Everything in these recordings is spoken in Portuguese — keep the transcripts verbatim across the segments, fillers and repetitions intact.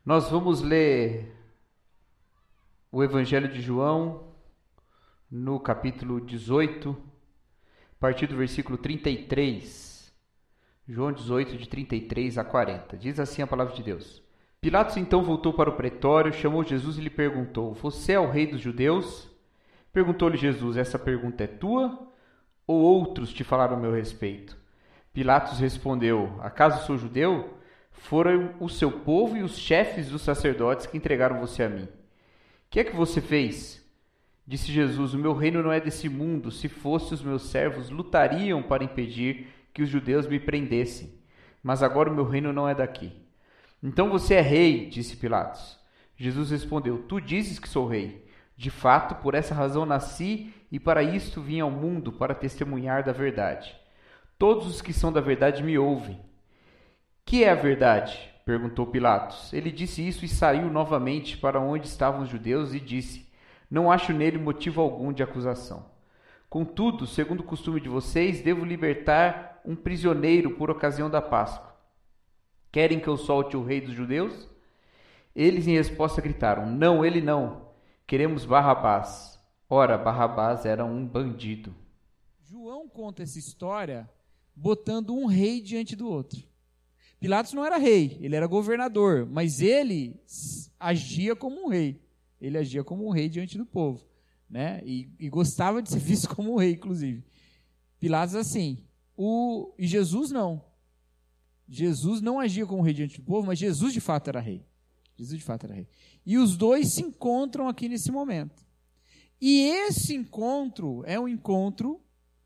Nós vamos ler o Evangelho de João no capítulo dezoito, a partir do versículo trinta e três. João dezoito, de trinta e três a quarenta. Diz assim a palavra de Deus. Pilatos então voltou para o pretório, chamou Jesus e lhe perguntou: Você é o rei dos judeus? Perguntou-lhe Jesus: Essa pergunta é tua ou outros te falaram a meu respeito? Pilatos respondeu: Acaso sou judeu? Foram o seu povo e os chefes dos sacerdotes que entregaram você a mim. O que é que você fez? Disse Jesus: O meu reino não é desse mundo. Se fosse, os meus servos lutariam para impedir que os judeus me prendessem. Mas agora o meu reino não é daqui. Então você é rei, disse Pilatos. Jesus respondeu: Tu dizes que sou rei. De fato, por essa razão nasci e para isto vim ao mundo, para testemunhar da verdade. Todos os que são da verdade me ouvem. Que é a verdade? Perguntou Pilatos. Ele disse isso e saiu novamente para onde estavam os judeus e disse: Não acho nele motivo algum de acusação. Contudo, segundo o costume de vocês, devo libertar um prisioneiro por ocasião da Páscoa. Querem que eu solte o rei dos judeus? Eles em resposta gritaram: Não, ele não. Queremos Barrabás. Ora, Barrabás era um bandido. João conta essa história botando um rei diante do outro. Pilatos não era rei, ele era governador, mas ele agia como um rei. Ele agia como um rei diante do povo, né? E, e gostava de ser visto como um rei, inclusive. Pilatos assim. O, e Jesus não. Jesus não agia como um rei diante do povo, mas Jesus de fato era rei. Jesus de fato era rei. E os dois se encontram aqui nesse momento. E esse encontro é um encontro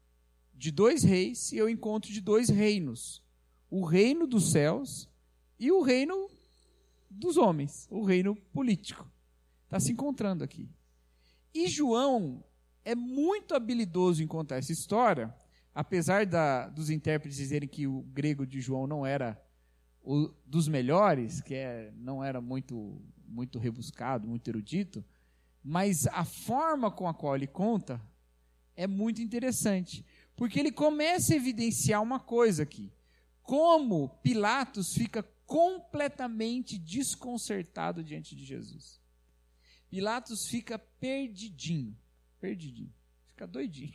de dois reis e é o encontro de dois reinos. O reino dos céus e o reino dos homens, o reino político. Está se encontrando aqui. E João é muito habilidoso em contar essa história, apesar da, dos intérpretes dizerem que o grego de João não era o dos melhores, que é, não era muito, muito rebuscado, muito erudito, mas a forma com a qual ele conta é muito interessante, porque ele começa a evidenciar uma coisa aqui. Como Pilatos fica completamente desconcertado diante de Jesus. Pilatos fica perdidinho, perdidinho, fica doidinho.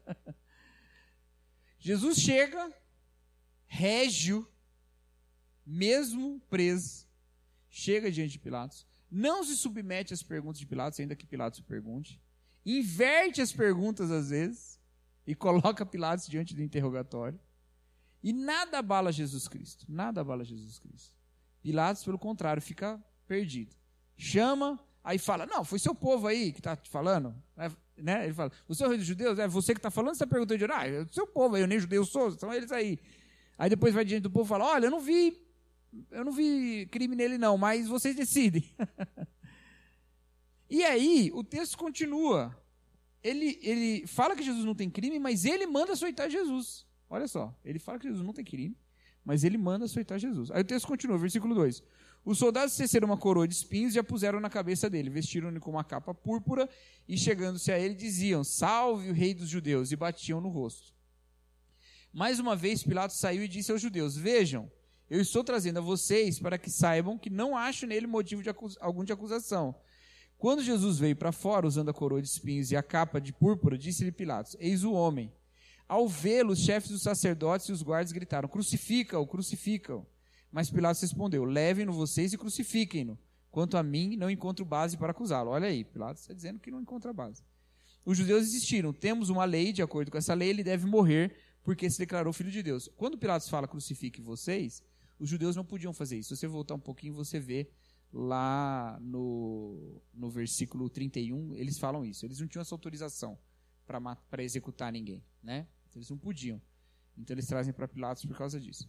Jesus chega, régio, mesmo preso, chega diante de Pilatos, não se submete às perguntas de Pilatos, ainda que Pilatos pergunte, inverte as perguntas às vezes e coloca Pilatos diante do interrogatório. E nada abala Jesus Cristo, nada abala Jesus Cristo. Pilatos, pelo contrário, fica perdido. Chama, aí fala: Não, foi seu povo aí que está te falando. É, né? Ele fala: Você é o rei dos judeus? É você que está falando? Você está perguntando de ah, é seu povo aí, eu nem judeu sou, são eles aí. Aí depois vai diante do povo e fala: Olha, eu não vi, eu não vi crime nele não, mas vocês decidem. E aí o texto continua. Ele, ele fala que Jesus não tem crime, mas ele manda açoitar Jesus. Olha só, ele fala que Jesus não tem crime, mas ele manda açoitar Jesus. Aí o texto continua, versículo dois. Os soldados teceram uma coroa de espinhos e a puseram na cabeça dele, vestiram-no com uma capa púrpura e, chegando-se a ele, diziam: Salve o rei dos judeus, e batiam no rosto. Mais uma vez, Pilatos saiu e disse aos judeus: Vejam, eu estou trazendo a vocês para que saibam que não acho nele motivo de acus- algum de acusação. Quando Jesus veio para fora, usando a coroa de espinhos e a capa de púrpura, disse-lhe Pilatos: Eis o homem. Ao vê-lo, os chefes dos sacerdotes e os guardas gritaram: Crucifica-o, crucifica-o. Mas Pilatos respondeu: Levem-no vocês e crucifiquem-no. Quanto a mim, não encontro base para acusá-lo. Olha aí, Pilatos está dizendo que não encontra base. Os judeus insistiram: Temos uma lei, de acordo com essa lei, ele deve morrer, porque se declarou filho de Deus. Quando Pilatos fala crucifique vocês, os judeus não podiam fazer isso. Se você voltar um pouquinho, você vê lá no, no versículo trinta e um, eles falam isso. Eles não tinham essa autorização para executar ninguém, né? Eles não podiam. Então eles trazem para Pilatos por causa disso.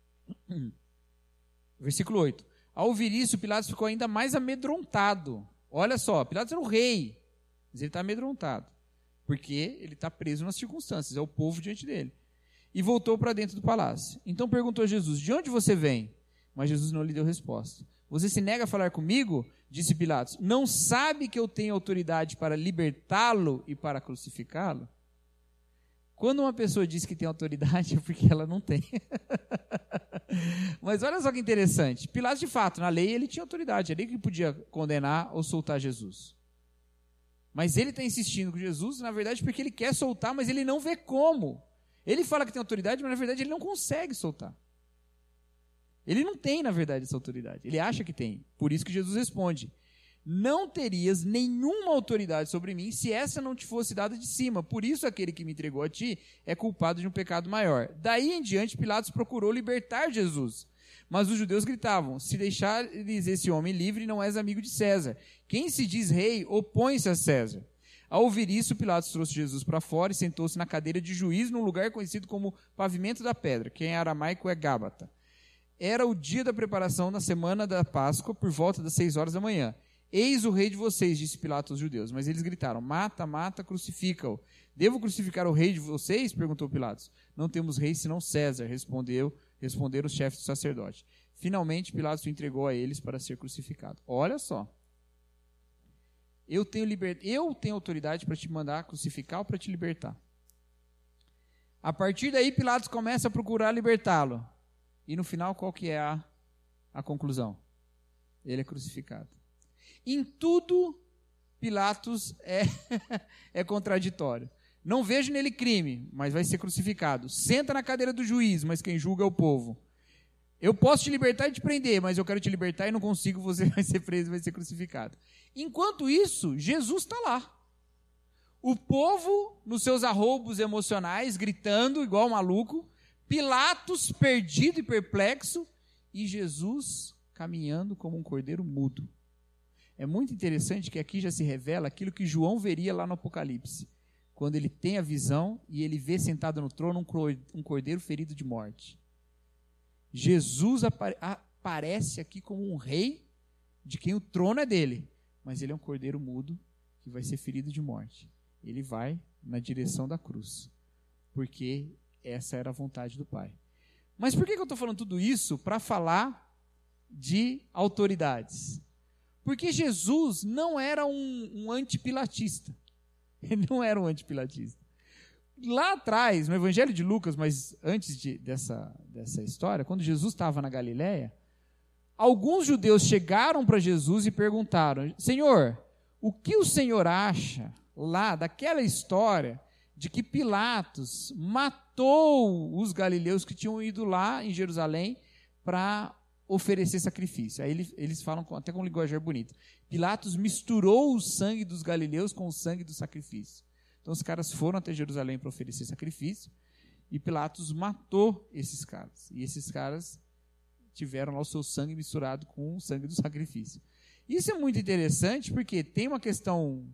Versículo oito. Ao ouvir isso, Pilatos ficou ainda mais amedrontado. Olha só, Pilatos era o rei, mas ele está amedrontado, porque ele está preso nas circunstâncias, é o povo diante dele. E voltou para dentro do palácio. Então perguntou a Jesus: De onde você vem? Mas Jesus não lhe deu resposta. Você se nega a falar comigo? Disse Pilatos. Não sabe que eu tenho autoridade para libertá-lo e para crucificá-lo? Quando uma pessoa diz que tem autoridade, é porque ela não tem. Mas olha só que interessante. Pilatos, de fato, na lei ele tinha autoridade. É ele que podia condenar ou soltar Jesus. Mas ele está insistindo com Jesus, na verdade, porque ele quer soltar, mas ele não vê como. Ele fala que tem autoridade, mas na verdade ele não consegue soltar. Ele não tem, na verdade, essa autoridade. Ele acha que tem. Por isso que Jesus responde: não terias nenhuma autoridade sobre mim se essa não te fosse dada de cima. Por isso aquele que me entregou a ti é culpado de um pecado maior. Daí em diante, Pilatos procurou libertar Jesus. Mas os judeus gritavam: se deixares esse homem livre, não és amigo de César. Quem se diz rei, opõe-se a César. Ao ouvir isso, Pilatos trouxe Jesus para fora e sentou-se na cadeira de juiz num lugar conhecido como Pavimento da Pedra, que em aramaico é Gábata. Era o dia da preparação na semana da Páscoa, por volta das seis horas da manhã. Eis o rei de vocês, disse Pilatos aos judeus. Mas eles gritaram: mata, mata, crucifica-o. Devo crucificar o rei de vocês? Perguntou Pilatos. Não temos rei senão César, respondeu, responderam os chefes do sacerdote. Finalmente, Pilatos o entregou a eles para ser crucificado. Olha só. Eu tenho, liber... Eu tenho autoridade para te mandar crucificar ou para te libertar. A partir daí, Pilatos começa a procurar libertá-lo. E no final, qual que é a, a conclusão? Ele é crucificado. Em tudo, Pilatos é, é contraditório. Não vejo nele crime, mas vai ser crucificado. Senta na cadeira do juiz, mas quem julga é o povo. Eu posso te libertar e te prender, mas eu quero te libertar e não consigo, você vai ser preso e vai ser crucificado. Enquanto isso, Jesus está lá. O povo, nos seus arroubos emocionais, gritando igual maluco, Pilatos perdido e perplexo, e Jesus caminhando como um cordeiro mudo. É muito interessante que aqui já se revela aquilo que João veria lá no Apocalipse, quando ele tem a visão e ele vê sentado no trono um cordeiro ferido de morte. Jesus apare- aparece aqui como um rei de quem o trono é dele, mas ele é um cordeiro mudo que vai ser ferido de morte. Ele vai na direção da cruz, porque essa era a vontade do Pai. Mas por que eu estou falando tudo isso? Para falar de autoridades. Porque Jesus não era um, um antipilatista. Ele não era um antipilatista. Lá atrás, no Evangelho de Lucas, mas antes de, dessa, dessa história, quando Jesus estava na Galileia, alguns judeus chegaram para Jesus e perguntaram: Senhor, o que o Senhor acha lá daquela história de que Pilatos matou os galileus que tinham ido lá em Jerusalém para oferecer sacrifício? Aí eles, eles falam com, até com linguagem bonita. Pilatos misturou o sangue dos galileus com o sangue do sacrifício. Então os caras foram até Jerusalém para oferecer sacrifício e Pilatos matou esses caras. E esses caras tiveram lá o seu sangue misturado com o sangue do sacrifício. Isso é muito interessante porque tem uma questão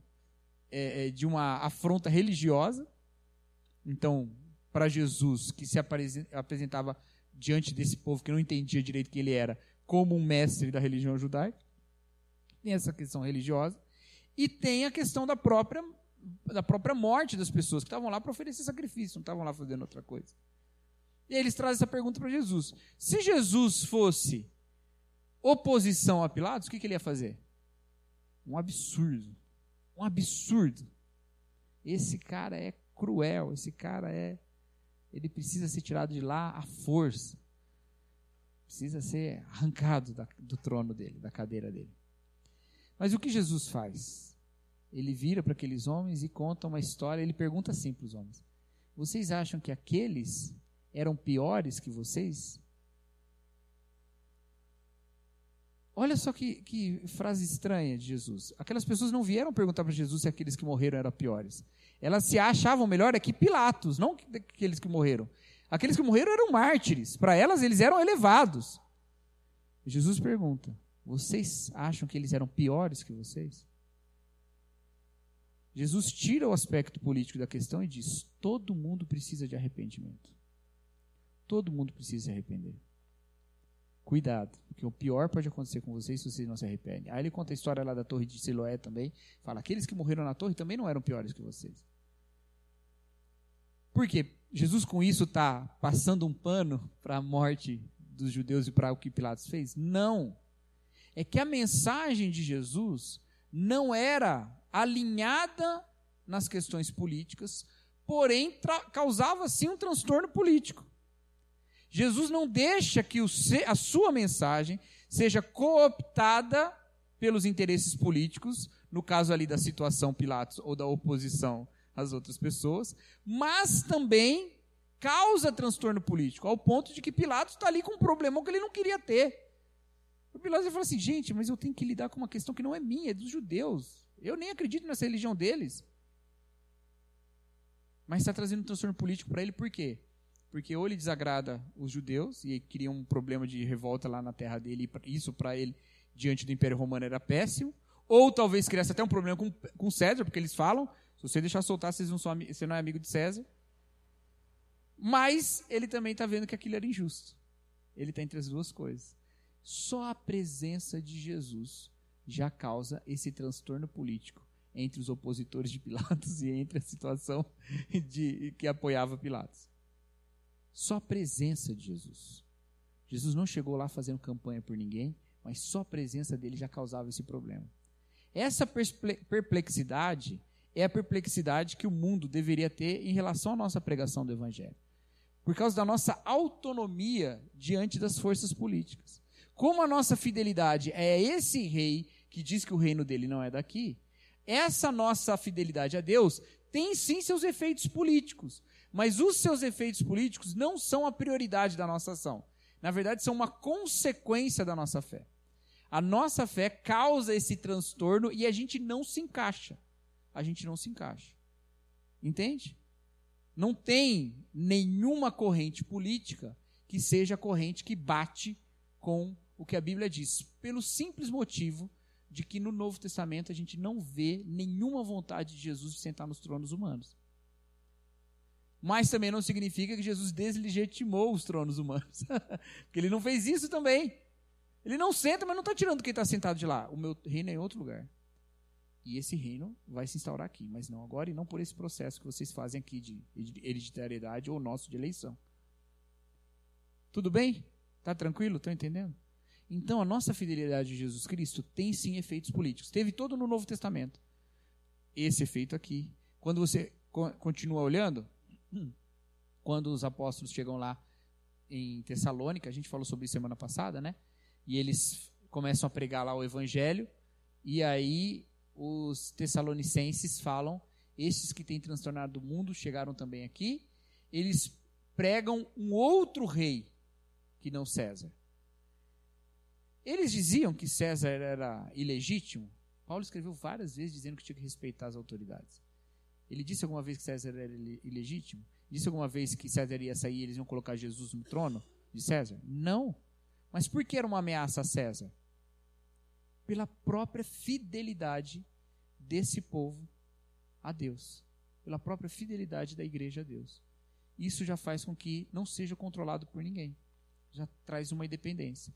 é, de uma afronta religiosa. Então, para Jesus, que se apresentava diante desse povo que não entendia direito quem ele era, como um mestre da religião judaica, tem essa questão religiosa, e tem a questão da própria, da própria morte das pessoas que estavam lá para oferecer sacrifício, não estavam lá fazendo outra coisa. E aí eles trazem essa pergunta para Jesus. Se Jesus fosse oposição a Pilatos, o que, que ele ia fazer? Um absurdo. Um absurdo. Esse cara é cruel, esse cara é... Ele precisa ser tirado de lá à força. Precisa ser arrancado da, do trono dele, da cadeira dele. Mas o que Jesus faz? Ele vira para aqueles homens e conta uma história. Ele pergunta assim para os homens: vocês acham que aqueles eram piores que vocês? Olha só que, que frase estranha de Jesus. Aquelas pessoas não vieram perguntar para Jesus se aqueles que morreram eram piores. Elas se achavam melhor é que Pilatos, não aqueles que morreram. Aqueles que morreram eram mártires. Para elas, eles eram elevados. Jesus pergunta: vocês acham que eles eram piores que vocês? Jesus tira o aspecto político da questão e diz: todo mundo precisa de arrependimento. Todo mundo precisa se arrepender. Cuidado, porque o pior pode acontecer com vocês se vocês não se arrependem. Aí ele conta a história lá da torre de Siloé também. Fala, aqueles que morreram na torre também não eram piores que vocês. Por quê? Jesus com isso está passando um pano para a morte dos judeus e para o que Pilatos fez? Não. É que a mensagem de Jesus não era alinhada nas questões políticas, porém tra- causava sim um transtorno político. Jesus não deixa que o se- a sua mensagem seja cooptada pelos interesses políticos, no caso ali da situação Pilatos ou da oposição às outras pessoas, mas também causa transtorno político, ao ponto de que Pilatos está ali com um problemão que ele não queria ter. O Pilatos fala assim, gente, mas eu tenho que lidar com uma questão que não é minha, é dos judeus. Eu nem acredito nessa religião deles. Mas está trazendo um transtorno político para ele, por quê? Porque ou ele desagrada os judeus, e cria um problema de revolta lá na terra dele, e isso para ele, diante do Império Romano, era péssimo, ou talvez criasse até um problema com, com César, porque eles falam, se você deixar soltar, vocês não são, você não é amigo de César. Mas ele também está vendo que aquilo era injusto. Ele está entre as duas coisas. Só a presença de Jesus já causa esse transtorno político entre os opositores de Pilatos e entre a situação de, que apoiava Pilatos. Só a presença de Jesus. Jesus não chegou lá fazendo campanha por ninguém, mas só a presença dele já causava esse problema. Essa perplexidade é a perplexidade que o mundo deveria ter em relação à nossa pregação do Evangelho. Por causa da nossa autonomia diante das forças políticas. Como a nossa fidelidade é esse rei que diz que o reino dele não é daqui, essa nossa fidelidade a Deus tem sim seus efeitos políticos, mas os seus efeitos políticos não são a prioridade da nossa ação. Na verdade, são uma consequência da nossa fé. A nossa fé causa esse transtorno e a gente não se encaixa. A gente não se encaixa. Entende? Não tem nenhuma corrente política que seja a corrente que bate com o que a Bíblia diz, pelo simples motivo de que no Novo Testamento a gente não vê nenhuma vontade de Jesus de sentar nos tronos humanos. Mas também não significa que Jesus deslegitimou os tronos humanos. Porque ele não fez isso também. Ele não senta, mas não está tirando quem está sentado de lá. O meu reino é em outro lugar. E esse reino vai se instaurar aqui, mas não agora e não por esse processo que vocês fazem aqui de hereditariedade ou nosso de eleição. Tudo bem? Está tranquilo? Estão entendendo? Então, a nossa fidelidade a Jesus Cristo tem sim efeitos políticos. Teve todo no Novo Testamento. Esse efeito aqui. Quando você continua olhando, quando os apóstolos chegam lá em Tessalônica, a gente falou sobre isso semana passada, né? E eles começam a pregar lá o Evangelho, e aí os tessalonicenses falam, estes que têm transtornado o mundo chegaram também aqui, eles pregam um outro rei que não César. Eles diziam que César era ilegítimo. Paulo escreveu várias vezes dizendo que tinha que respeitar as autoridades. Ele disse alguma vez que César era ilegítimo? Disse alguma vez que César ia sair e eles iam colocar Jesus no trono de César? Não. Mas por que era uma ameaça a César? Pela própria fidelidade desse povo a Deus. Pela própria fidelidade da igreja a Deus. Isso já faz com que não seja controlado por ninguém. Já traz uma independência.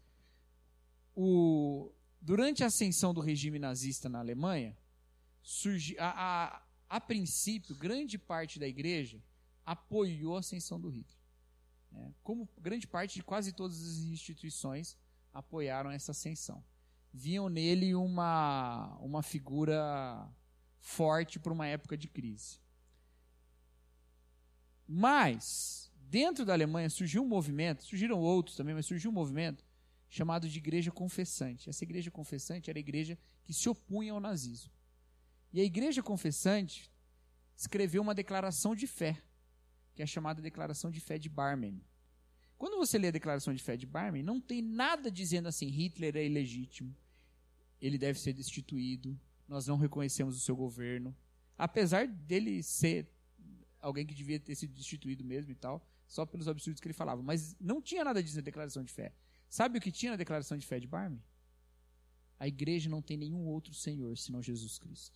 O, durante a ascensão do regime nazista na Alemanha, surgi, a, a, a princípio, grande parte da igreja apoiou a ascensão do Hitler. Né? Como grande parte de quase todas as instituições apoiaram essa ascensão. Viam nele uma, uma figura forte para uma época de crise. Mas, dentro da Alemanha surgiu um movimento, surgiram outros também, mas surgiu um movimento chamado de igreja confessante. Essa igreja confessante era a igreja que se opunha ao nazismo. E a igreja confessante escreveu uma declaração de fé, que é a chamada declaração de fé de Barmen. Quando você lê a declaração de fé de Barmen, não tem nada dizendo assim, Hitler é ilegítimo, ele deve ser destituído, nós não reconhecemos o seu governo, apesar dele ser alguém que devia ter sido destituído mesmo e tal, só pelos absurdos que ele falava. Mas não tinha nada disso na declaração de fé. Sabe o que tinha na declaração de fé de Barmen? A igreja não tem nenhum outro Senhor senão Jesus Cristo.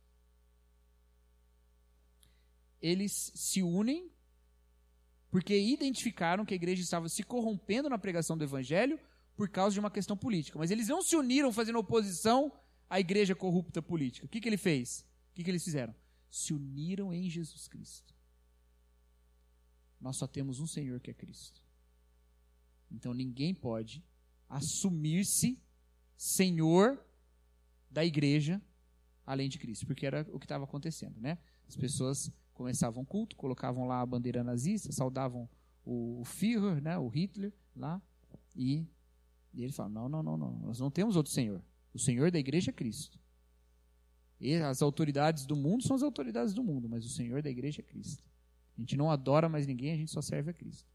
Eles se unem porque identificaram que a igreja estava se corrompendo na pregação do Evangelho por causa de uma questão política. Mas eles não se uniram fazendo oposição à igreja corrupta política. O que, que ele fez? O que, que eles fizeram? Se uniram em Jesus Cristo. Nós só temos um Senhor que é Cristo. Então ninguém pode assumir-se Senhor da igreja além de Cristo, porque era o que estava acontecendo, né? As pessoas Começavam o culto, colocavam lá a bandeira nazista, saudavam o, o Führer, né, o Hitler, lá, e, e ele fala, não, não, não, não, nós não temos outro Senhor. O Senhor da igreja é Cristo. E as autoridades do mundo são as autoridades do mundo, mas o Senhor da igreja é Cristo. A gente não adora mais ninguém, a gente só serve a Cristo.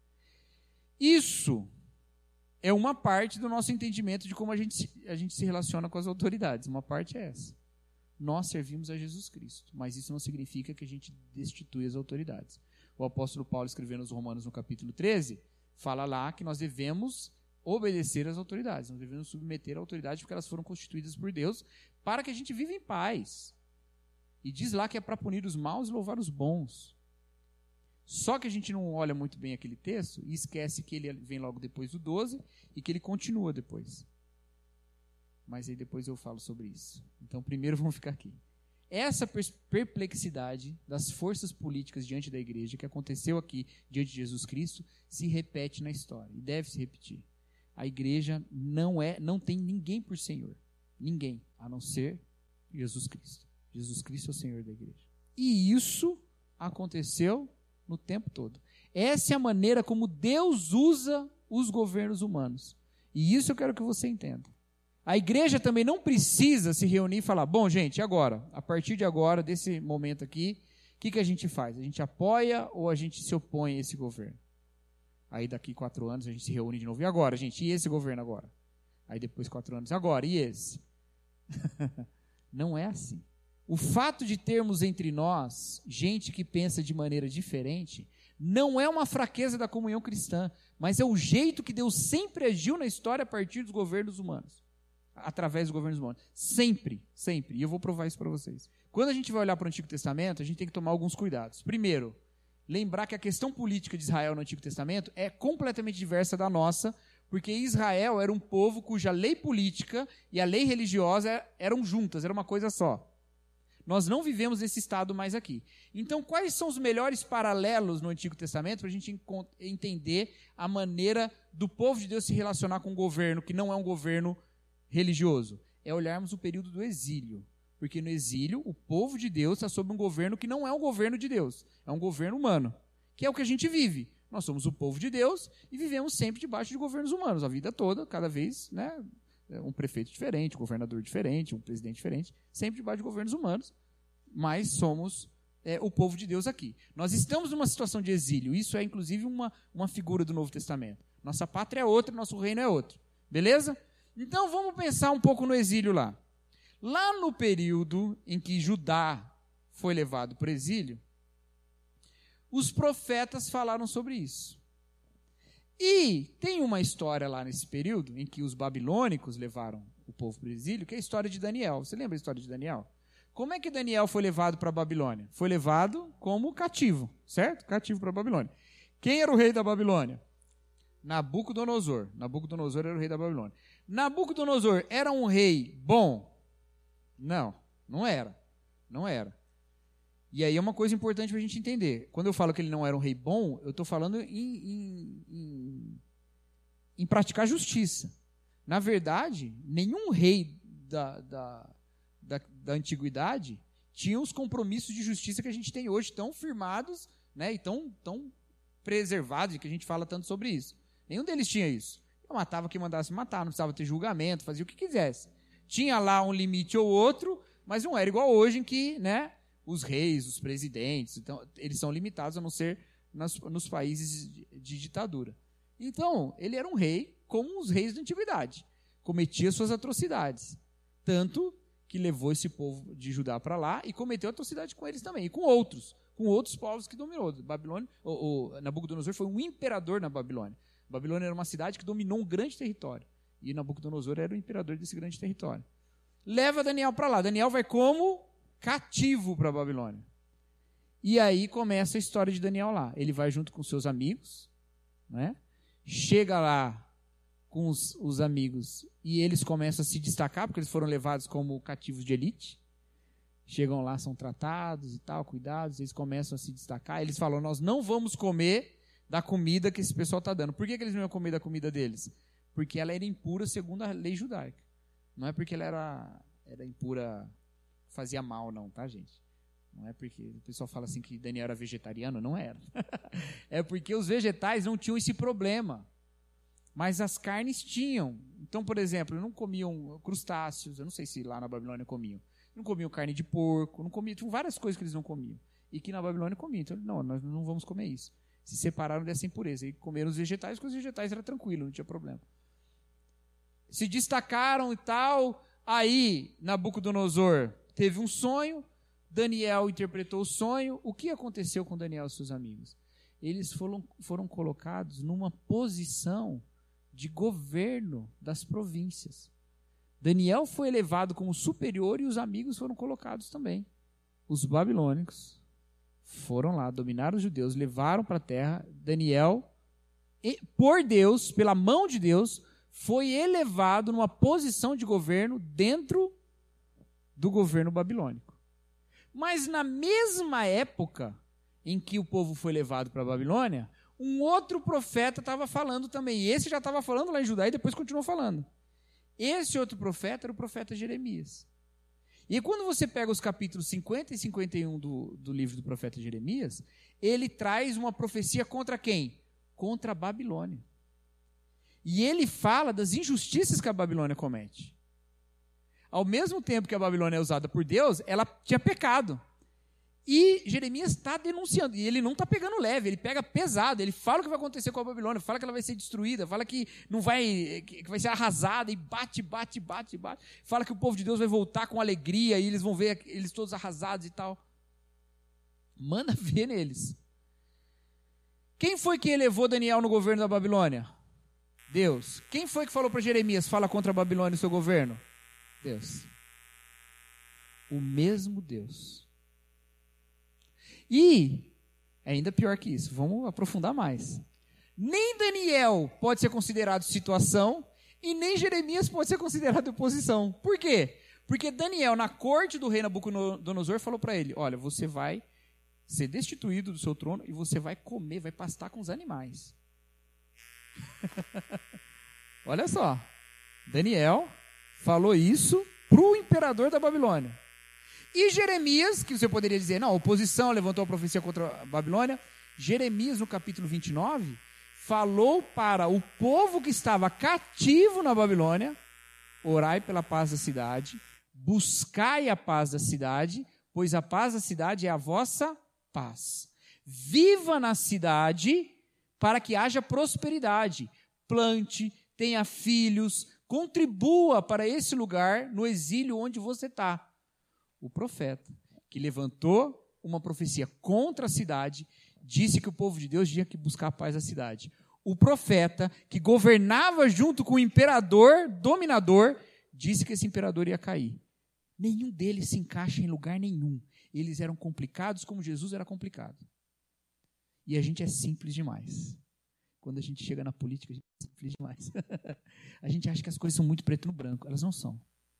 Isso é uma parte do nosso entendimento de como a gente, a gente se relaciona com as autoridades. Uma parte é essa. Nós servimos a Jesus Cristo, mas isso não significa que a gente destitui as autoridades. O apóstolo Paulo, escrevendo aos Romanos no capítulo treze, fala lá que nós devemos obedecer às autoridades, nós devemos submeter à autoridade porque elas foram constituídas por Deus para que a gente viva em paz. E diz lá que é para punir os maus e louvar os bons. Só que a gente não olha muito bem aquele texto e esquece que ele vem logo depois do doze e que ele continua depois. Mas aí depois eu falo sobre isso. Então primeiro vamos ficar aqui. Essa perplexidade das forças políticas diante da igreja que aconteceu aqui diante de Jesus Cristo se repete na história e deve se repetir. A igreja não é, não tem ninguém por Senhor. Ninguém, a não ser Jesus Cristo. Jesus Cristo é o Senhor da igreja. E isso aconteceu no tempo todo. Essa é a maneira como Deus usa os governos humanos. E isso eu quero que você entenda. A igreja também não precisa se reunir e falar, bom, gente, e agora? A partir de agora, desse momento aqui, o que, que a gente faz? A gente apoia ou a gente se opõe a esse governo? Aí daqui quatro anos a gente se reúne de novo. E agora, gente? E esse governo agora? Aí depois quatro anos, agora? E esse? Não é assim. O fato de termos entre nós gente que pensa de maneira diferente não é uma fraqueza da comunhão cristã, mas é o jeito que Deus sempre agiu na história a partir dos governos humanos. Através dos governos humanos. Sempre, sempre. E eu vou provar isso para vocês. Quando a gente vai olhar para o Antigo Testamento, a gente tem que tomar alguns cuidados. Primeiro, lembrar que a questão política de Israel no Antigo Testamento é completamente diversa da nossa, porque Israel era um povo cuja lei política e a lei religiosa eram juntas, era uma coisa só. Nós não vivemos nesse estado mais aqui. Então, quais são os melhores paralelos no Antigo Testamento para a gente entender a maneira do povo de Deus se relacionar com um governo que não é um governo religioso? É olharmos o período do exílio. Porque no exílio, o povo de Deus está sob um governo que não é um governo de Deus, é um governo humano, que é o que a gente vive. Nós somos o povo de Deus e vivemos sempre debaixo de governos humanos, a vida toda, cada vez, né, um prefeito diferente, um governador diferente, um presidente diferente, sempre debaixo de governos humanos, mas somos é, o povo de Deus aqui. Nós estamos numa situação de exílio, isso é inclusive uma, uma figura do Novo Testamento. Nossa pátria é outra, nosso reino é outro. Beleza? Então vamos pensar um pouco no exílio lá. Lá no período em que Judá foi levado para o exílio, os profetas falaram sobre isso. E tem uma história lá nesse período em que os babilônicos levaram o povo para o exílio, que é a história de Daniel. Você lembra a história de Daniel? Como é que Daniel foi levado para a Babilônia? Foi levado como cativo, certo? Cativo para a Babilônia. Quem era o rei da Babilônia? Nabucodonosor. Nabucodonosor era o rei da Babilônia. Nabucodonosor era um rei bom? Não, não era. Não era. E aí é uma coisa importante para a gente entender. Quando eu falo que ele não era um rei bom, eu estou falando em, em, em, em praticar justiça. Na verdade, nenhum rei da, da, da, da antiguidade tinha os compromissos de justiça que a gente tem hoje, tão firmados, né, e tão, tão preservados, que a gente fala tanto sobre isso. Nenhum deles tinha isso. Eu matava quem mandasse matar, não precisava ter julgamento, fazia o que quisesse. Tinha lá um limite ou outro, mas não era igual hoje em que, né, os reis, os presidentes, então, eles são limitados a não ser nas, nos países de, de ditadura. Então, ele era um rei como os reis da antiguidade. Cometia suas atrocidades. Tanto que levou esse povo de Judá para lá e cometeu atrocidade com eles também. E com outros, com outros povos que dominou. Babilônia, o, o Nabucodonosor foi um imperador na Babilônia. A Babilônia era uma cidade que dominou um grande território. E Nabucodonosor era o imperador desse grande território. Leva Daniel para lá. Daniel vai como cativo para a Babilônia. E aí começa a história de Daniel lá. Ele vai junto com seus amigos, né? Chega lá com os, os amigos e eles começam a se destacar, porque eles foram levados como cativos de elite. Chegam lá, são tratados e tal, cuidados, eles começam a se destacar. Eles falam, nós não vamos comer da comida que esse pessoal está dando. Por que, que eles não iam comer da comida deles? Porque ela era impura segundo a lei judaica. Não é porque ela era, era impura, fazia mal não, tá, gente? Não é porque o pessoal fala assim que Daniel era vegetariano, não era. É porque os vegetais não tinham esse problema, mas as carnes tinham. Então, por exemplo, não comiam crustáceos, eu não sei se lá na Babilônia comiam. Não comiam carne de porco, não comiam, tinham várias coisas que eles não comiam. E que na Babilônia comiam. Então, não, nós não vamos comer isso. Se separaram dessa impureza. E comeram os vegetais, porque os vegetais era tranquilo, não tinha problema. Se destacaram e tal. Aí, Nabucodonosor teve um sonho, Daniel interpretou o sonho. O que aconteceu com Daniel e seus amigos? Eles foram, foram colocados numa posição de governo das províncias. Daniel foi elevado como superior e os amigos foram colocados também. Os babilônicos foram lá, dominaram os judeus, levaram para a terra. Daniel, por Deus, pela mão de Deus, foi elevado numa posição de governo dentro do governo babilônico. Mas na mesma época em que o povo foi levado para a Babilônia, um outro profeta estava falando também. E esse já estava falando lá em Judá e depois continuou falando. Esse outro profeta era o profeta Jeremias. E quando você pega os capítulos cinquenta e cinquenta e um do, do livro do profeta Jeremias, ele traz uma profecia contra quem? Contra a Babilônia. E ele fala das injustiças que a Babilônia comete. Ao mesmo tempo que a Babilônia é usada por Deus, ela tinha pecado. E Jeremias está denunciando, e ele não está pegando leve, ele pega pesado, ele fala o que vai acontecer com a Babilônia, fala que ela vai ser destruída, fala que não vai, que vai ser arrasada, e bate, bate, bate, bate, fala que o povo de Deus vai voltar com alegria, e eles vão ver eles todos arrasados e tal. Manda ver neles. Quem foi que elevou Daniel no governo da Babilônia? Deus. Quem foi que falou para Jeremias, fala contra a Babilônia e o seu governo? Deus. O mesmo Deus. E, ainda pior que isso, vamos aprofundar mais. Nem Daniel pode ser considerado situação e nem Jeremias pode ser considerado oposição. Por quê? Porque Daniel, na corte do rei Nabucodonosor, falou para ele, olha, você vai ser destituído do seu trono e você vai comer, vai pastar com os animais. Olha só, Daniel falou isso para o imperador da Babilônia. E Jeremias, que você poderia dizer, não, a oposição levantou a profecia contra a Babilônia. Jeremias, no capítulo vinte e nove, falou para o povo que estava cativo na Babilônia, orai pela paz da cidade, buscai a paz da cidade, pois a paz da cidade é a vossa paz. Viva na cidade para que haja prosperidade. Plante, tenha filhos, contribua para esse lugar no exílio onde você está. O profeta, que levantou uma profecia contra a cidade, disse que o povo de Deus tinha que buscar a paz da cidade. O profeta, que governava junto com o imperador dominador, disse que esse imperador ia cair. Nenhum deles se encaixa em lugar nenhum. Eles eram complicados como Jesus era complicado. E a gente é simples demais. Quando a gente chega na política, a gente é simples demais. A gente acha que as coisas são muito preto no branco. Elas não são.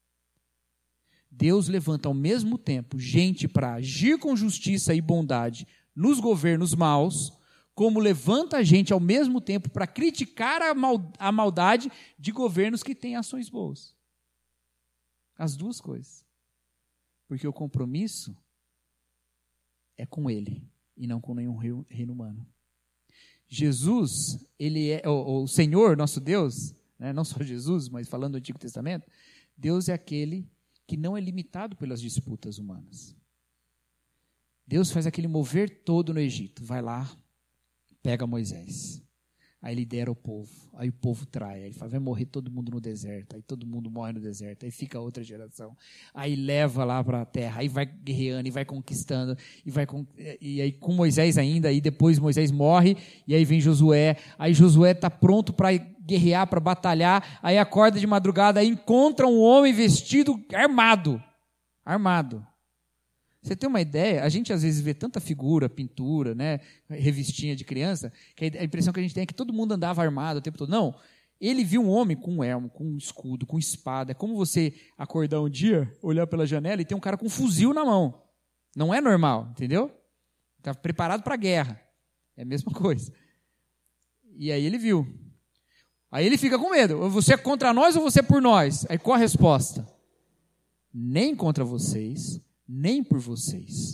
Deus levanta ao mesmo tempo gente para agir com justiça e bondade nos governos maus, como levanta a gente ao mesmo tempo para criticar a, mal, a maldade de governos que têm ações boas. As duas coisas. Porque o compromisso é com Ele e não com nenhum reino humano. Jesus, ele é o, o Senhor, nosso Deus, né, não só Jesus, mas falando do Antigo Testamento, Deus é aquele que não é limitado pelas disputas humanas. Deus faz aquele mover todo no Egito. Vai lá, pega Moisés. Aí lidera o povo. Aí o povo trai. Aí ele fala, vai morrer todo mundo no deserto. Aí todo mundo morre no deserto. Aí fica outra geração. Aí leva lá para a terra. Aí vai guerreando e vai conquistando. E, vai con... e aí com Moisés ainda. Aí depois Moisés morre. E aí vem Josué. Aí Josué está pronto para guerrear, para batalhar. Aí acorda de madrugada. Aí encontra um homem vestido armado. Armado. Você tem uma ideia? A gente às vezes vê tanta figura, pintura, né, revistinha de criança, que a impressão que a gente tem é que todo mundo andava armado o tempo todo. Não, ele viu um homem com um elmo, com um escudo, com espada. É como você acordar um dia, olhar pela janela e ter um cara com um fuzil na mão. Não é normal, entendeu? Está preparado para a guerra. É a mesma coisa. E aí ele viu. Aí ele fica com medo. Você é contra nós ou você é por nós? Aí qual a resposta? Nem contra vocês, nem por vocês.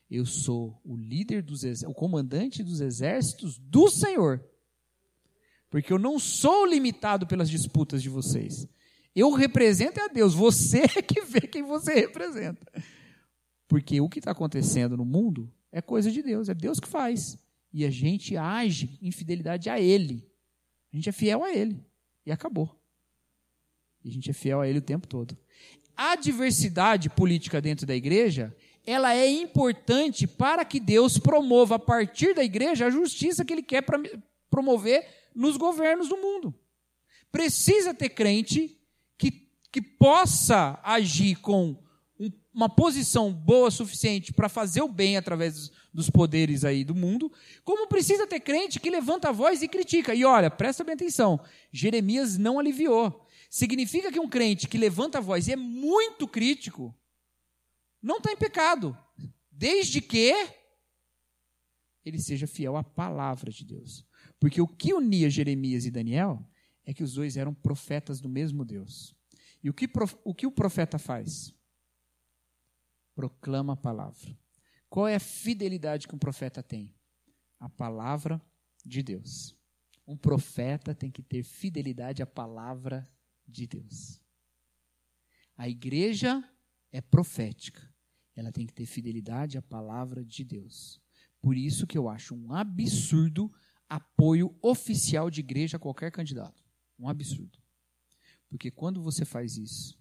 Eu sou o líder dos exércitos, o comandante dos exércitos do Senhor. Porque eu não sou limitado pelas disputas de vocês. Eu represento a Deus, você é que vê quem você representa. Porque o que está acontecendo no mundo é coisa de Deus, é Deus que faz. E a gente age em fidelidade a Ele. A gente é fiel a Ele. E acabou. E a gente é fiel a Ele o tempo todo. A diversidade política dentro da igreja, ela é importante para que Deus promova a partir da igreja a justiça que Ele quer promover nos governos do mundo. Precisa ter crente que, que possa agir com um, uma posição boa o suficiente para fazer o bem através dos, dos poderes aí do mundo, como precisa ter crente que levanta a voz e critica. E olha, presta bem atenção, Jeremias não aliviou. Significa que um crente que levanta a voz e é muito crítico, não está em pecado, desde que ele seja fiel à palavra de Deus. Porque o que unia Jeremias e Daniel é que os dois eram profetas do mesmo Deus. E o que, o que o profeta faz? Proclama a palavra. Qual é a fidelidade que um profeta tem? A palavra de Deus. Um profeta tem que ter fidelidade à palavra de Deus. A igreja é profética. Ela tem que ter fidelidade à palavra de Deus. Por isso que eu acho um absurdo apoio oficial de igreja a qualquer candidato. Um absurdo. Porque quando você faz isso,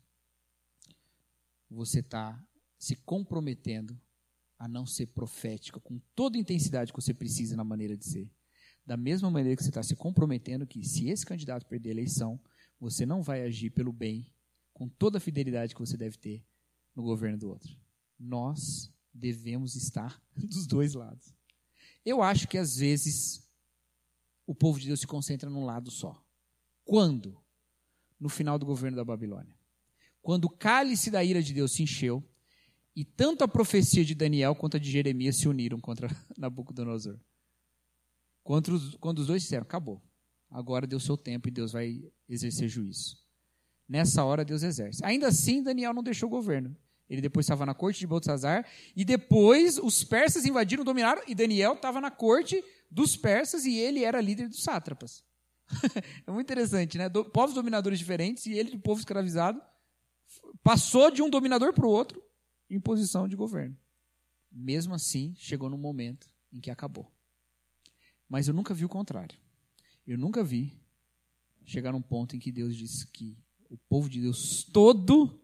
você está se comprometendo a não ser profética com toda a intensidade que você precisa na maneira de ser. Da mesma maneira que você está se comprometendo que se esse candidato perder a eleição, você não vai agir pelo bem com toda a fidelidade que você deve ter no governo do outro. Nós devemos estar dos dois lados. Eu acho que às vezes o povo de Deus se concentra num lado só. Quando? No final do governo da Babilônia. Quando o cálice da ira de Deus se encheu e tanto a profecia de Daniel quanto a de Jeremias se uniram contra Nabucodonosor. Quando os, quando os dois disseram, acabou. Agora deu seu tempo e Deus vai exercer juízo. Nessa hora Deus exerce. Ainda assim, Daniel não deixou o governo. Ele depois estava na corte de Beltesazar e depois os persas invadiram, dominaram e Daniel estava na corte dos persas e ele era líder dos sátrapas. É muito interessante, né? Do, povos dominadores diferentes e ele, de povo escravizado, passou de um dominador para o outro em posição de governo. Mesmo assim, chegou num momento em que acabou. Mas eu nunca vi o contrário. Eu nunca vi chegar num ponto em que Deus disse que o povo de Deus todo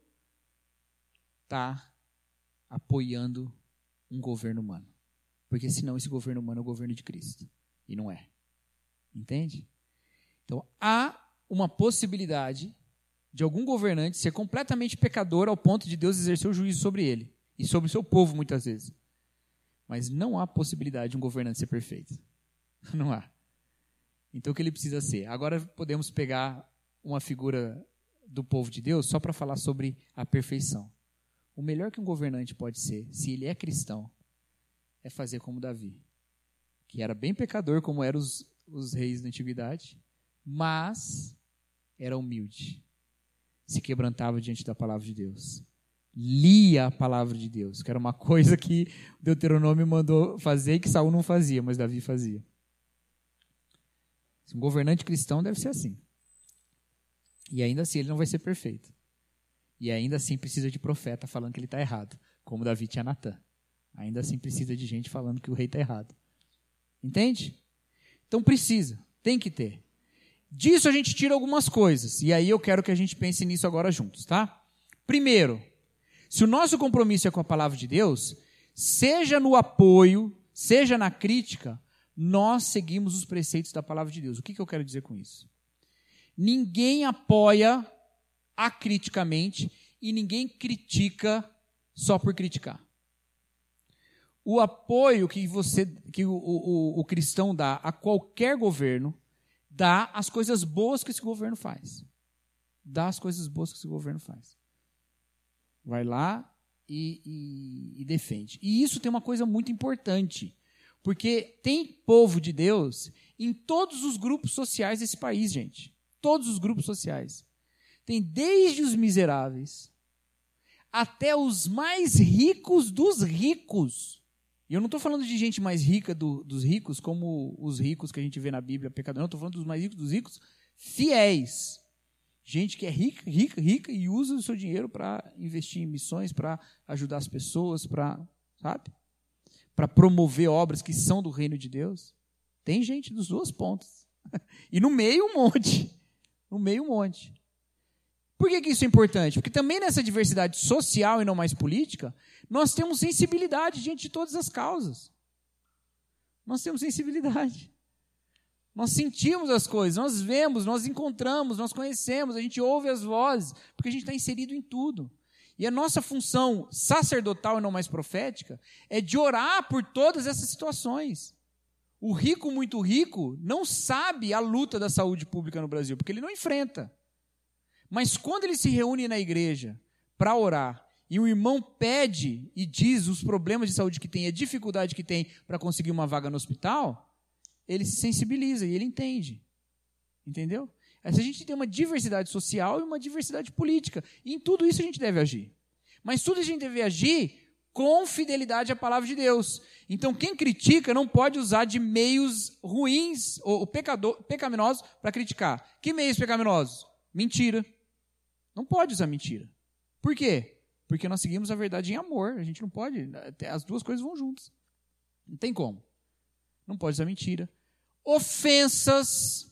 está apoiando um governo humano. Porque senão esse governo humano é o governo de Cristo. E não é. Entende? Então, há uma possibilidade de algum governante ser completamente pecador ao ponto de Deus exercer o juízo sobre ele. E sobre o seu povo, muitas vezes. Mas não há possibilidade de um governante ser perfeito. Não há. Então, o que ele precisa ser? Agora podemos pegar uma figura do povo de Deus só para falar sobre a perfeição. O melhor que um governante pode ser, se ele é cristão, é fazer como Davi, que era bem pecador, como eram os, os reis da antiguidade, mas era humilde, se quebrantava diante da palavra de Deus, lia a palavra de Deus, que era uma coisa que o Deuteronômio mandou fazer e que Saul não fazia, mas Davi fazia. Um governante cristão deve ser assim. E ainda assim ele não vai ser perfeito. E ainda assim precisa de profeta falando que ele está errado, como Davi tinha Natã. Ainda assim precisa de gente falando que o rei está errado. Entende? Então precisa, tem que ter. Disso a gente tira algumas coisas, e aí eu quero que a gente pense nisso agora juntos, tá? Primeiro, se o nosso compromisso é com a palavra de Deus, seja no apoio, seja na crítica, nós seguimos os preceitos da palavra de Deus. O que, que eu quero dizer com isso? Ninguém apoia acriticamente e ninguém critica só por criticar. O apoio que, você, que o, o, o cristão dá a qualquer governo, dá as coisas boas que esse governo faz. Dá as coisas boas que esse governo faz. Vai lá e, e, e defende. E isso tem uma coisa muito importante, porque tem povo de Deus em todos os grupos sociais desse país, gente. Todos os grupos sociais. Tem desde os miseráveis até os mais ricos dos ricos. E eu não estou falando de gente mais rica do, dos ricos, como os ricos que a gente vê na Bíblia, pecadores. Não, estou falando dos mais ricos dos ricos, fiéis. Gente que é rica, rica, rica e usa o seu dinheiro para investir em missões, para ajudar as pessoas, para, sabe? Para promover obras que são do reino de Deus. Tem gente dos dois pontos. E no meio um monte. No meio um monte. Por que que isso é importante? Porque também nessa diversidade social e não mais política, nós temos sensibilidade diante de todas as causas. Nós temos sensibilidade. Nós sentimos as coisas, nós vemos, nós encontramos, nós conhecemos, a gente ouve as vozes, porque a gente está inserido em tudo. E a nossa função sacerdotal e não mais profética é de orar por todas essas situações. O rico muito rico não sabe a luta da saúde pública no Brasil, porque ele não enfrenta. Mas quando ele se reúne na igreja para orar, e o irmão pede e diz os problemas de saúde que tem, a dificuldade que tem para conseguir uma vaga no hospital, ele se sensibiliza e ele entende. Entendeu? A gente tem uma diversidade social e uma diversidade política. E em tudo isso a gente deve agir. Mas tudo a gente deve agir com fidelidade à palavra de Deus. Então, quem critica não pode usar de meios ruins ou pecador, pecaminosos para criticar. Que meios pecaminosos? Mentira. Não pode usar mentira. Por quê? Porque nós seguimos a verdade em amor. A gente não pode. As duas coisas vão juntas. Não tem como. Não pode usar mentira. Ofensas.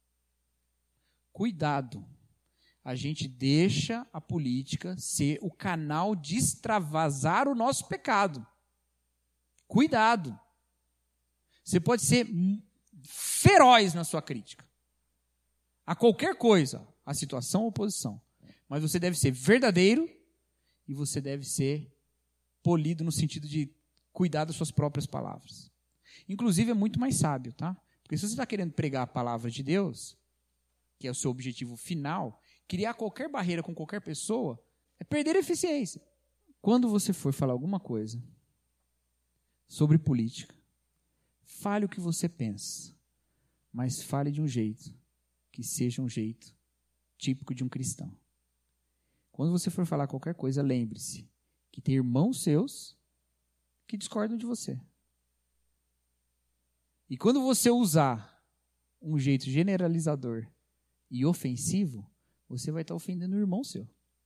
Cuidado. A gente deixa a política ser o canal de extravasar o nosso pecado. Cuidado. Você pode ser feroz na sua crítica. A qualquer coisa, a situação ou oposição. Mas você deve ser verdadeiro e você deve ser polido no sentido de cuidar das suas próprias palavras. Inclusive, é muito mais sábio, tá? Porque se você está querendo pregar a palavra de Deus, que é o seu objetivo final, criar qualquer barreira com qualquer pessoa é perder a eficiência. Quando você for falar alguma coisa sobre política, fale o que você pensa, mas fale de um jeito que seja um jeito típico de um cristão. Quando você for falar qualquer coisa, lembre-se que tem irmãos seus que discordam de você. E quando você usar um jeito generalizador e ofensivo, você vai estar ofendendo o irmão seu.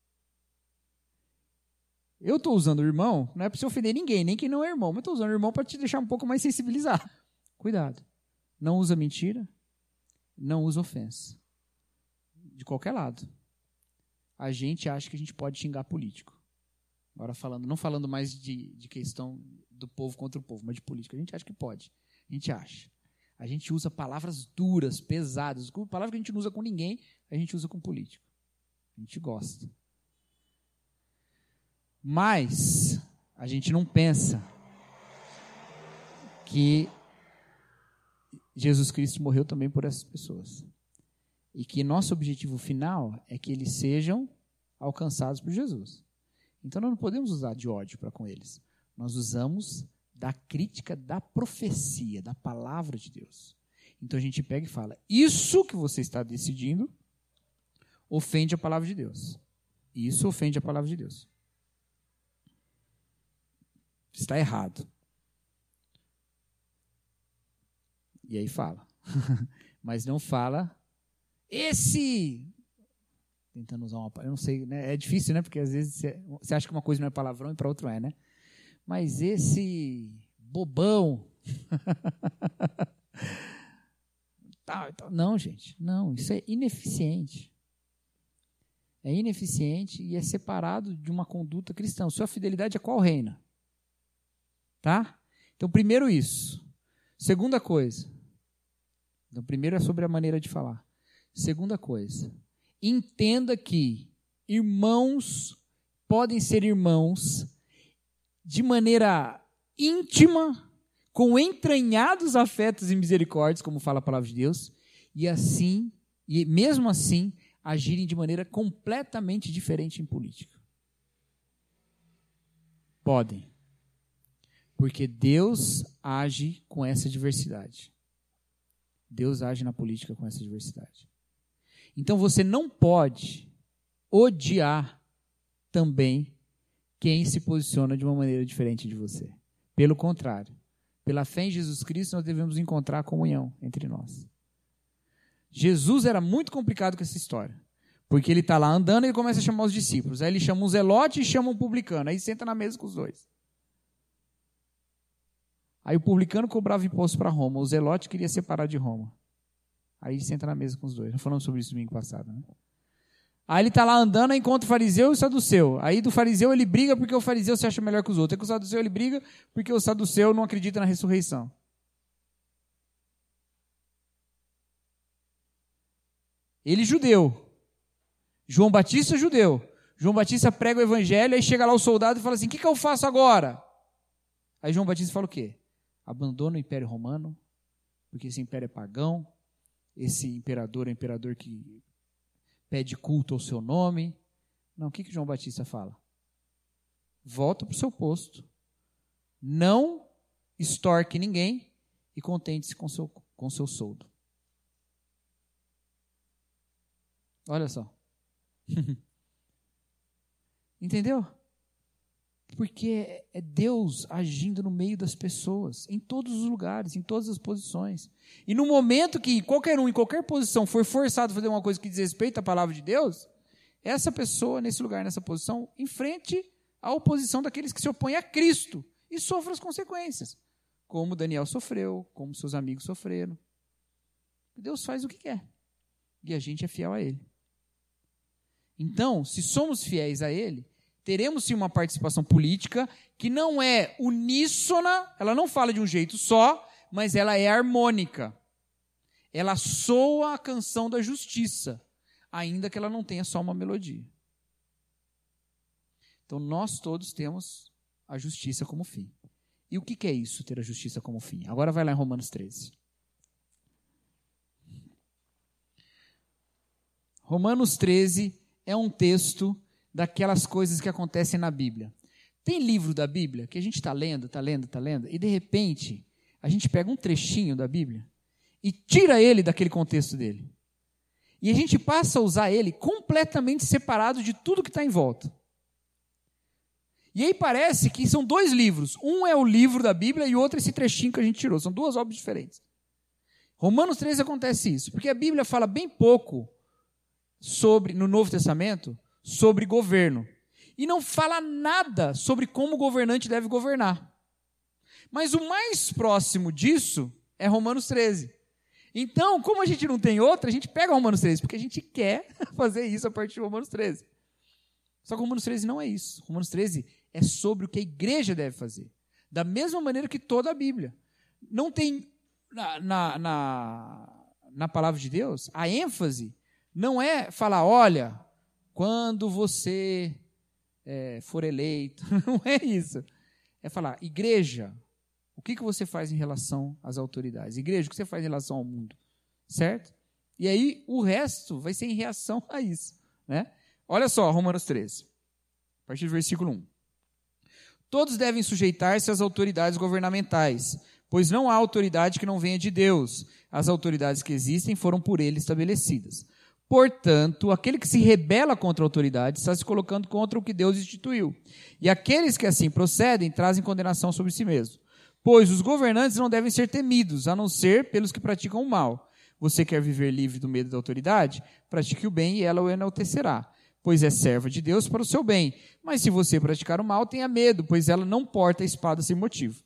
Eu estou usando o irmão, não é para você ofender ninguém, nem quem não é irmão, mas estou usando o irmão para te deixar um pouco mais sensibilizado. Cuidado. Não usa mentira, não usa ofensa. De qualquer lado. A gente acha que a gente pode xingar político. Agora falando, não falando mais de, de questão do povo contra o povo, mas de política. A gente acha que pode. A gente acha. A gente usa palavras duras, pesadas. Palavras que a gente não usa com ninguém, a gente usa com político. A gente gosta. Mas a gente não pensa que Jesus Cristo morreu também por essas pessoas. E que nosso objetivo final é que eles sejam alcançados por Jesus. Então nós não podemos usar de ódio para com eles. Nós usamos da crítica da profecia, da palavra de Deus. Então a gente pega e fala, isso que você está decidindo ofende a palavra de Deus. Isso ofende a palavra de Deus. Está errado. E aí fala. Mas não fala, esse... Tentando usar uma... Eu não sei, né? É difícil, né? Porque às vezes você acha que uma coisa não é palavrão e para outra é, né? Mas esse bobão... tá, tá. Não, gente. Não, isso é ineficiente. É ineficiente e é separado de uma conduta cristã. Sua fidelidade a qual reina? Tá? Então, primeiro isso. Segunda coisa. Então, primeiro é sobre a maneira de falar. Segunda coisa. Entenda que irmãos podem ser irmãos de maneira íntima, com entranhados afetos e misericórdias, como fala a palavra de Deus, e assim, e mesmo assim, agirem de maneira completamente diferente em política. Podem. Porque Deus age com essa diversidade. Deus age na política com essa diversidade. Então você não pode odiar também quem se posiciona de uma maneira diferente de você. Pelo contrário, pela fé em Jesus Cristo, nós devemos encontrar comunhão entre nós. Jesus era muito complicado com essa história, porque ele está lá andando e ele começa a chamar os discípulos. Aí ele chama um zelote e chama um publicano. Aí senta na mesa com os dois. Aí o publicano cobrava imposto para Roma, o zelote queria separar de Roma. Aí senta na mesa com os dois. Nós falamos sobre isso domingo passado, né? Aí ele está lá andando, aí encontra o fariseu e o saduceu. Aí do fariseu ele briga porque o fariseu se acha melhor que os outros. Aí com o saduceu ele briga porque o saduceu não acredita na ressurreição. Ele judeu. João Batista judeu. João Batista prega o evangelho, aí chega lá o soldado e fala assim, o que, que eu faço agora? Aí João Batista fala o quê? Abandona o Império Romano, porque esse império é pagão, esse imperador é um imperador que pede culto ao seu nome. Não, o que, que João Batista fala? Volta para o seu posto, não extorque ninguém e contente-se com seu, com seu soldo. Olha só. Entendeu? Porque é Deus agindo no meio das pessoas, em todos os lugares, em todas as posições. E no momento que qualquer um, em qualquer posição, for forçado a fazer uma coisa que diz respeito à palavra de Deus, essa pessoa, nesse lugar, nessa posição, enfrente a oposição daqueles que se opõem a Cristo e sofra as consequências, como Daniel sofreu, como seus amigos sofreram. Deus faz o que quer, e a gente é fiel a Ele. Então, se somos fiéis a Ele, teremos sim uma participação política que não é uníssona, ela não fala de um jeito só, mas ela é harmônica. Ela soa a canção da justiça, ainda que ela não tenha só uma melodia. Então, nós todos temos a justiça como fim. E o que é isso, ter a justiça como fim? Agora vai lá em Romanos treze. Romanos treze é um texto daquelas coisas que acontecem na Bíblia. Tem livro da Bíblia que a gente está lendo, está lendo, está lendo, e de repente a gente pega um trechinho da Bíblia e tira ele daquele contexto dele. E a gente passa a usar ele completamente separado de tudo que está em volta. E aí parece que são dois livros. Um é o livro da Bíblia e o outro é esse trechinho que a gente tirou. São duas obras diferentes. Romanos treze acontece isso, porque a Bíblia fala bem pouco sobre, no Novo Testamento, sobre governo. E não fala nada sobre como o governante deve governar. Mas o mais próximo disso é Romanos treze. Então, como a gente não tem outra, a gente pega Romanos treze, porque a gente quer fazer isso a partir de Romanos treze. Só que Romanos treze não é isso. Romanos treze é sobre o que a igreja deve fazer. Da mesma maneira que toda a Bíblia. Não tem, na, na, na, na palavra de Deus, a ênfase não é falar, olha, quando você é, for eleito, não é isso. É falar, igreja, o que, que você faz em relação às autoridades? Igreja, o que você faz em relação ao mundo? Certo? E aí o resto vai ser em reação a isso. Né? Olha só, Romanos treze, a partir do versículo um. Todos devem sujeitar-se às autoridades governamentais, pois não há autoridade que não venha de Deus. As autoridades que existem foram por ele estabelecidas. Portanto, aquele que se rebela contra a autoridade está se colocando contra o que Deus instituiu. E aqueles que assim procedem trazem condenação sobre si mesmos. Pois os governantes não devem ser temidos, a não ser pelos que praticam o mal. Você quer viver livre do medo da autoridade? Pratique o bem e ela o enaltecerá. Pois é serva de Deus para o seu bem. Mas se você praticar o mal, tenha medo, pois ela não porta a espada sem motivo.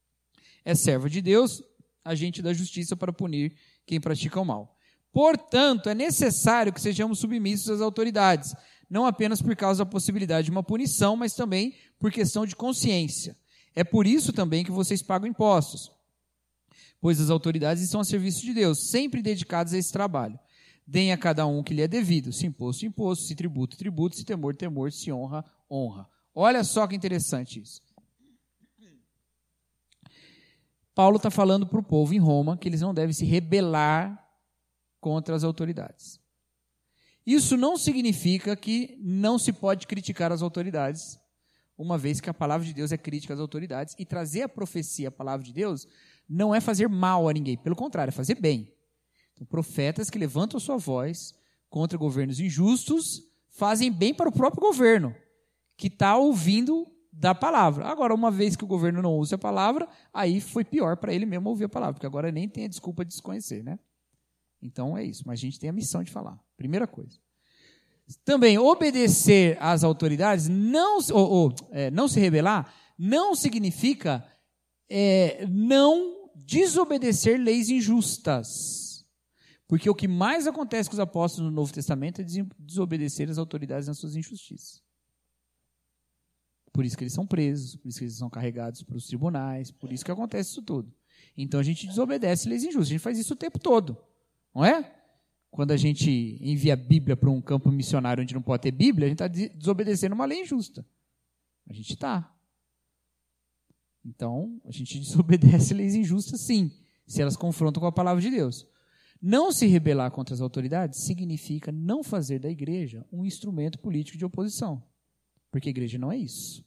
É serva de Deus, agente da justiça para punir quem pratica o mal. Portanto, é necessário que sejamos submissos às autoridades, não apenas por causa da possibilidade de uma punição, mas também por questão de consciência. É por isso também que vocês pagam impostos, pois as autoridades estão a serviço de Deus, sempre dedicadas a esse trabalho. Deem a cada um o que lhe é devido, se imposto, imposto, se tributo, tributo, se temor, temor, se honra, honra. Olha só que interessante isso. Paulo está falando para o povo em Roma que eles não devem se rebelar contra as autoridades. Isso não significa que não se pode criticar as autoridades, uma vez que a palavra de Deus é crítica às autoridades, e trazer a profecia, a palavra de Deus, não é fazer mal a ninguém, pelo contrário, é fazer bem. Então, profetas que levantam a sua voz contra governos injustos fazem bem para o próprio governo, que está ouvindo da palavra. Agora, uma vez que o governo não usa a palavra, aí foi pior para ele mesmo ouvir a palavra, porque agora nem tem a desculpa de desconhecer, né? Então é isso, mas a gente tem a missão de falar. Primeira coisa. Também, obedecer às autoridades, não, ou, ou é, não se rebelar, não significa é, não desobedecer leis injustas. Porque o que mais acontece com os apóstolos no Novo Testamento é desobedecer às autoridades nas suas injustiças. Por isso que eles são presos, por isso que eles são carregados para os tribunais, por isso que acontece isso tudo. Então a gente desobedece leis injustas, a gente faz isso o tempo todo, não é? Quando a gente envia a Bíblia para um campo missionário onde não pode ter Bíblia, a gente está desobedecendo uma lei injusta. A gente está. Então, a gente desobedece leis injustas, sim, se elas confrontam com a palavra de Deus. Não se rebelar contra as autoridades significa não fazer da igreja um instrumento político de oposição. Porque a igreja não é isso.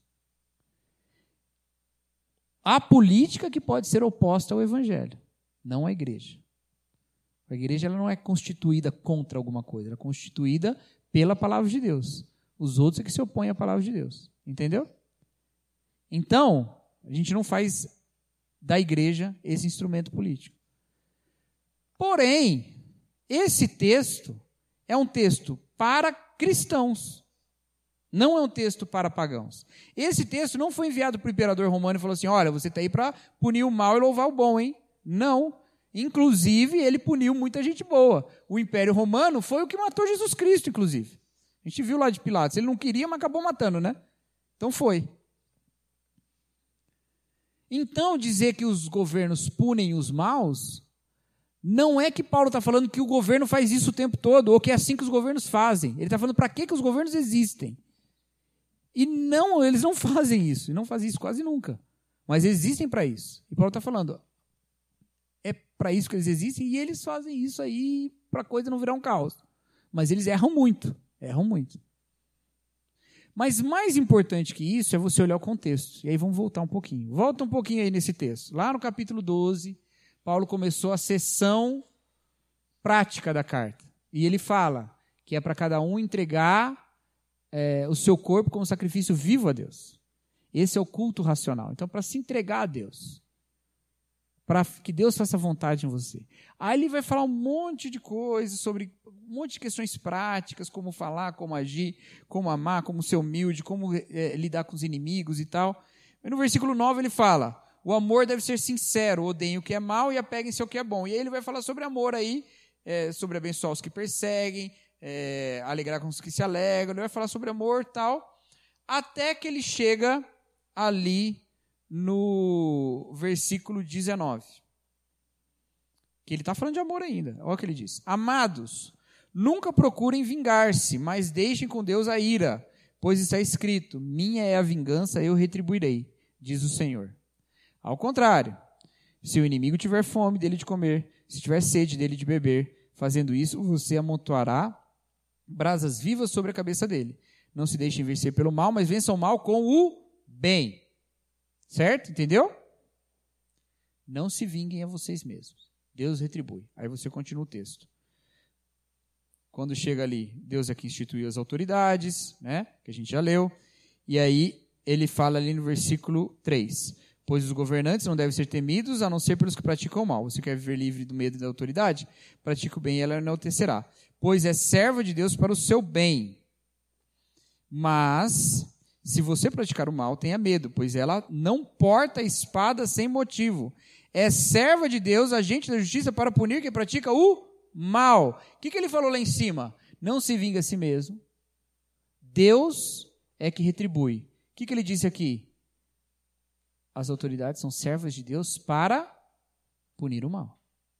Há política que pode ser oposta ao evangelho, não a igreja. A igreja ela não é constituída contra alguma coisa, ela é constituída pela palavra de Deus. Os outros é que se opõem à palavra de Deus. Entendeu? Então, a gente não faz da igreja esse instrumento político. Porém, esse texto é um texto para cristãos, não é um texto para pagãos. Esse texto não foi enviado para o imperador romano e falou assim, olha, você está aí para punir o mal e louvar o bom, hein? Não. Inclusive, ele puniu muita gente boa. O Império Romano foi o que matou Jesus Cristo, inclusive. A gente viu lá de Pilatos. Ele não queria, mas acabou matando, né? Então foi. Então, dizer que os governos punem os maus, não é que Paulo está falando que o governo faz isso o tempo todo, ou que é assim que os governos fazem. Ele está falando para que que os governos existem. E não, eles não fazem isso. E não fazem isso quase nunca. Mas existem para isso. E Paulo está falando, é para isso que eles existem e eles fazem isso aí para a coisa não virar um caos. Mas eles erram muito, erram muito. Mas mais importante que isso é você olhar o contexto. E aí vamos voltar um pouquinho. Volta um pouquinho aí nesse texto. Lá no capítulo doze, Paulo começou a sessão prática da carta. E ele fala que é para cada um entregar é, o seu corpo como sacrifício vivo a Deus. Esse é o culto racional. Então, para se entregar a Deus. Para que Deus faça vontade em você. Aí ele vai falar um monte de coisas sobre um monte de questões práticas, como falar, como agir, como amar, como ser humilde, como é, lidar com os inimigos e tal. Mas no versículo nove ele fala, o amor deve ser sincero, odeiem o que é mal e apeguem-se ao que é bom. E aí ele vai falar sobre amor aí, é, sobre abençoar os que perseguem, é, alegrar com os que se alegram, ele vai falar sobre amor e tal, até que ele chega ali no versículo dezenove. Que ele está falando de amor ainda. Olha o que ele diz. Amados, nunca procurem vingar-se, mas deixem com Deus a ira, pois está escrito, minha é a vingança, eu retribuirei, diz o Senhor. Ao contrário, se o inimigo tiver fome dele de comer, se tiver sede dele de beber, fazendo isso, você amontoará brasas vivas sobre a cabeça dele. Não se deixem vencer pelo mal, mas vençam o mal com o bem. Certo? Entendeu? Não se vinguem a vocês mesmos. Deus retribui. Aí você continua o texto. Quando chega ali, Deus é que instituiu as autoridades, né? Que a gente já leu. E aí ele fala ali no versículo três. Pois os governantes não devem ser temidos, a não ser pelos que praticam o mal. Você quer viver livre do medo e da autoridade? Pratique o bem e ela enaltecerá. Pois é serva de Deus para o seu bem. Mas se você praticar o mal, tenha medo, pois ela não porta a espada sem motivo. É serva de Deus, agente da justiça, para punir quem pratica o mal. O que, que ele falou lá em cima? Não se vinga a si mesmo. Deus é que retribui. O que, que ele disse aqui? As autoridades são servas de Deus para punir o mal.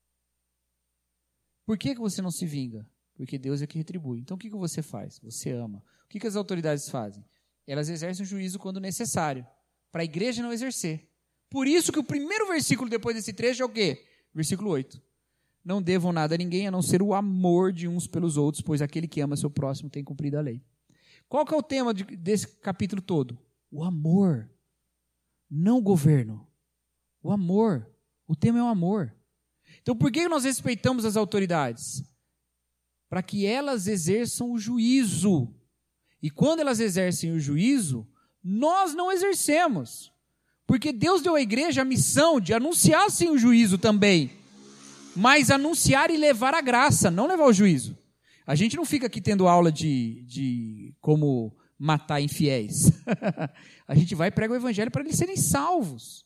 Por que, que você não se vinga? Porque Deus é que retribui. Então o que, que você faz? Você ama. O que, que as autoridades fazem? Elas exercem o juízo quando necessário, para a igreja não exercer. Por isso que o primeiro versículo depois desse trecho é o quê? Versículo oito. Não devam nada a ninguém, a não ser o amor de uns pelos outros, pois aquele que ama seu próximo tem cumprido a lei. Qual que é o tema de, desse capítulo todo? O amor. Não o governo. O amor. O tema é o amor. Então por que nós respeitamos as autoridades? Para que elas exerçam o juízo. E quando elas exercem o juízo, nós não exercemos. Porque Deus deu à igreja a missão de anunciar sim o juízo também, mas anunciar e levar a graça, não levar o juízo. A gente não fica aqui tendo aula de, de como matar infiéis. A gente vai e prega o evangelho para eles serem salvos.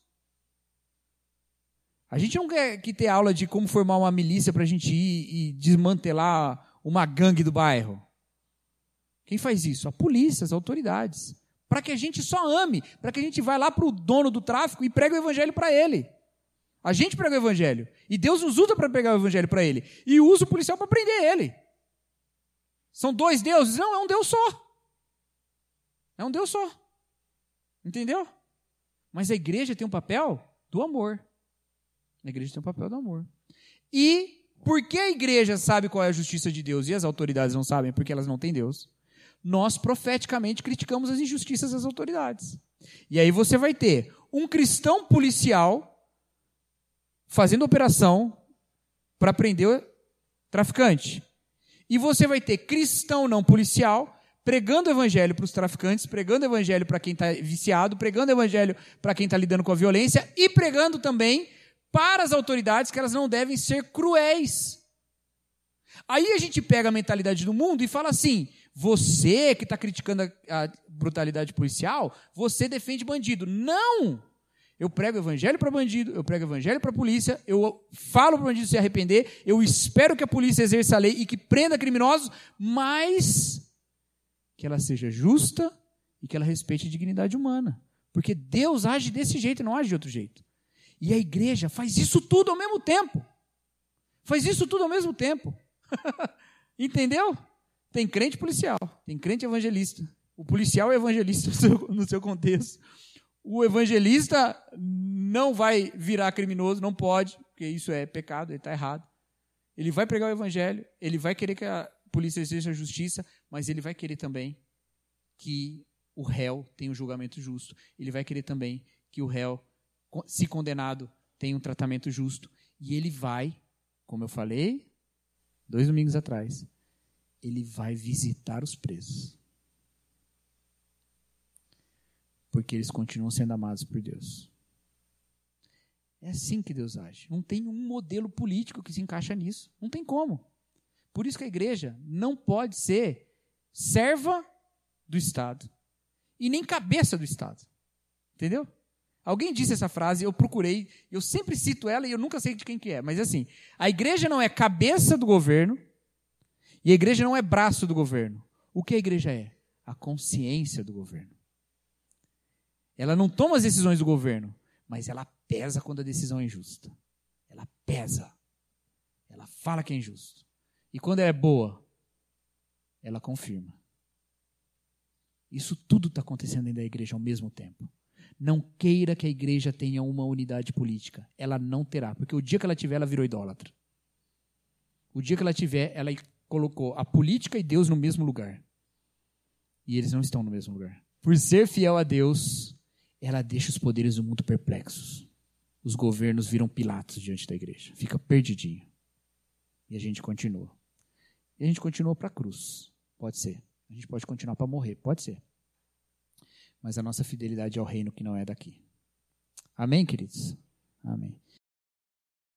A gente não quer que ter aula de como formar uma milícia para a gente ir e desmantelar uma gangue do bairro. Quem faz isso? A polícia, as autoridades. Para que a gente só ame, para que a gente vá lá para o dono do tráfico e pregue o evangelho para ele. A gente prega o evangelho. E Deus nos usa para pregar o evangelho para ele. E usa o policial para prender ele. São dois deuses? Não, é um Deus só. É um Deus só. Entendeu? Mas a igreja tem um papel do amor. A igreja tem um papel do amor. E porque a igreja sabe qual é a justiça de Deus e as autoridades não sabem porque elas não têm Deus, nós profeticamente criticamos as injustiças das autoridades. E aí você vai ter um cristão policial fazendo operação para prender o traficante. E você vai ter cristão não policial pregando o evangelho para os traficantes, pregando o evangelho para quem está viciado, pregando o evangelho para quem está lidando com a violência e pregando também para as autoridades que elas não devem ser cruéis. Aí a gente pega a mentalidade do mundo e fala assim, você que está criticando a, a brutalidade policial, você defende bandido. Não! Eu prego o evangelho para bandido, eu prego o evangelho para a polícia, eu falo para o bandido se arrepender, eu espero que a polícia exerça a lei e que prenda criminosos, mas que ela seja justa e que ela respeite a dignidade humana. Porque Deus age desse jeito e não age de outro jeito. E a igreja faz isso tudo ao mesmo tempo. Faz isso tudo ao mesmo tempo. Entendeu? Tem crente policial, tem crente evangelista. O policial é evangelista no seu, no seu contexto. O evangelista não vai virar criminoso, não pode, porque isso é pecado, ele está errado. Ele vai pregar o evangelho, ele vai querer que a polícia exerça a justiça, mas ele vai querer também que o réu tenha um julgamento justo. Ele vai querer também que o réu, se condenado, tenha um tratamento justo. E ele vai, como eu falei, dois domingos atrás, ele vai visitar os presos. Porque eles continuam sendo amados por Deus. É assim que Deus age. Não tem um modelo político que se encaixa nisso. Não tem como. Por isso que a igreja não pode ser serva do Estado. E nem cabeça do Estado. Entendeu? Alguém disse essa frase, eu procurei, eu sempre cito ela e eu nunca sei de quem que é. Mas assim, a igreja não é cabeça do governo e a igreja não é braço do governo. O que a igreja é? A consciência do governo. Ela não toma as decisões do governo, mas ela pesa quando a decisão é injusta. Ela pesa. Ela fala que é injusto. E quando é boa, ela confirma. Isso tudo está acontecendo dentro da igreja ao mesmo tempo. Não queira que a igreja tenha uma unidade política. Ela não terá, porque o dia que ela tiver, ela virou idólatra. O dia que ela tiver, ela colocou a política e Deus no mesmo lugar. E eles não estão no mesmo lugar. Por ser fiel a Deus, ela deixa os poderes do mundo perplexos. Os governos viram Pilatos diante da igreja. Fica perdidinho. E a gente continua. E a gente continua para a cruz. Pode ser. A gente pode continuar para morrer. Pode ser. Mas a nossa fidelidade é ao reino que não é daqui. Amém, queridos? Amém.